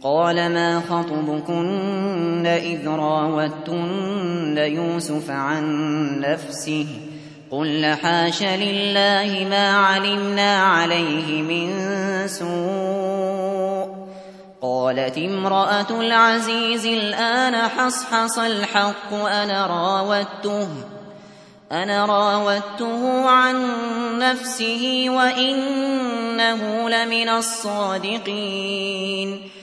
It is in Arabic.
قال ما خطبكن إذ راوتن يوسف عن نفسه قلن حاش لله ما علمنا عليه من سوء قالت امرأة العزيز الآن حصحص الحق أنا راودته عن نفسه وإنه لمن الصادقين